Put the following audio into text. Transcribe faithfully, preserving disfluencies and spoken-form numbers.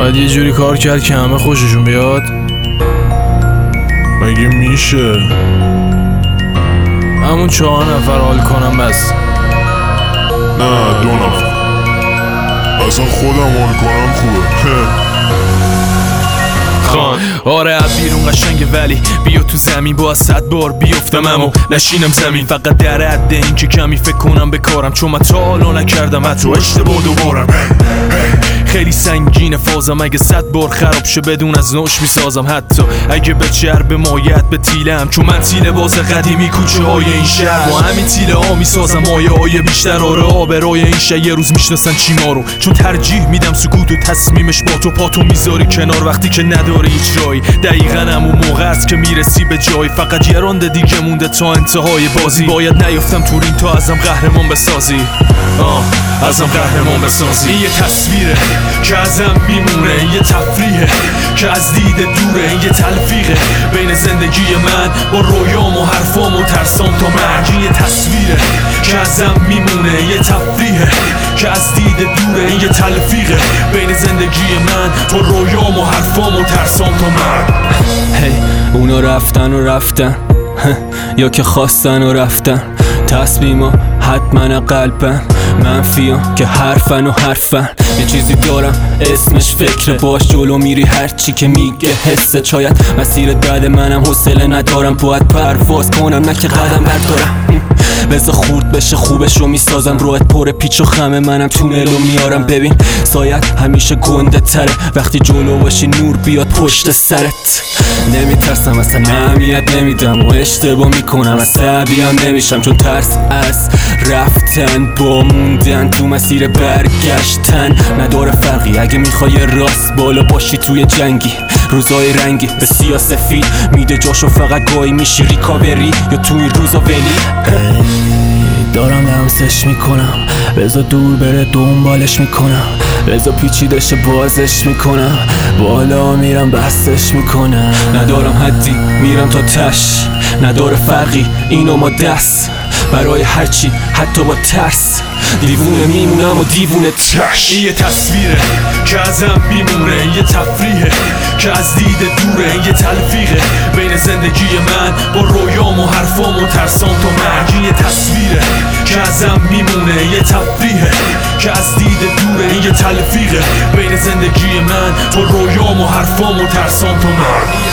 باید یه جوری کار کرد که همه خوششون بیاد. مگه میشه؟ همون چهار نفر حال کنم بس. نه دو نفر. اصلا خودم حال کنم خوبه. خان آره بیرون قشنگه ولی بیا تو زمین با صد بار بیفتم اما نشینم زمین. فقط در حد این که کمی فکر کنم به کارم، چون من تا حالا نکردم حتی اشتباه دوبارم. خیلی سنگینه فازم، اگه صد بار خراب شه بدون از نوش میسازم. حتی اگه به چرب مایت به تیلم، چون من تیله باز قدیمی کوچه های این شهر. با همین تیله ها میسازم مایه های بیشتر. آره آبرای این شهر یه روز میشناسن چی ما رو، چون ترجیح میدم سکوت و تصمیمش با تو پاتو میذاری کنار وقتی که نداری هیچ جایی. دقیقاً همون موقع است که میرسی به جایی، فقط یه رانده دیگه مونده تا انتهای بازی. باید نیفتم تو رین تا ازم قهرمان بسازی. آه ازم قهرمان بسازی. یه تصویره که ازم میمونه، یه تفریحه که از دید دوره، یه تلفیقه بین زندگی من با رویام و حرفام و ترسام تا مرگ. یه تصویره که ازم میمونه، یه تفریحه که از دید دوره، یه تلفیقه بین زندگی من با رویام و حرفام و ترسام تا مرگ. هی اونا رفتن و رفتن یا که خواستن و رفتن. تصمیما حتما قلبن، منفیان که حرفن و حرفن. یه چیزی دارم اسمش فکره، باش جلو میری هرچی که میگه حسه. شاید مسیر بعد منم حوصله ندارم، باید پرواز کنم نه که قدم بردارم. بذار خورد بشه خوبشو میسازم، روحت پر پیچ و خمه منم تونلو میارم. ببین سایت همیشه گنده تره، وقتی جلو باشی نور بیاد پشت سرت. نمیترسم اصلا اهمیت نمیدم و اشتباه میکنم عصبی هم نمیشم، چون ترس از رفتن با موندن تو مسیر برگشتن نداره فرقی. اگه میخوای راست بالا باشی توی جنگی، روزای رنگی به سیاسفید میده جاشو، فقط گاهی میشی ریکاوری یا توی روزا ولی. دارم لمسش میکنم، بذار دور بره دنبالش میکنم، بذار پیچیدش بازش میکنم، بالا میرم بستش میکنم. ندارم حدی میرم تا تش، نداره فرقی اینو ما دست برای هرچی حتی با ترس. دیوونه میمونم و دیوونه ترش. یه تصویره که ازم میمونه، یه تفریحه که از دید دوره، یه تلفیقه بین زندگی من با رویام و حرفام و ترسام تا مرگ. یه تصویره که ازم میمونه، یه تفریحه که از دید دوره، یه تلفیقه بین زندگی من با رویام و حرفام و ترسام تا مرگ.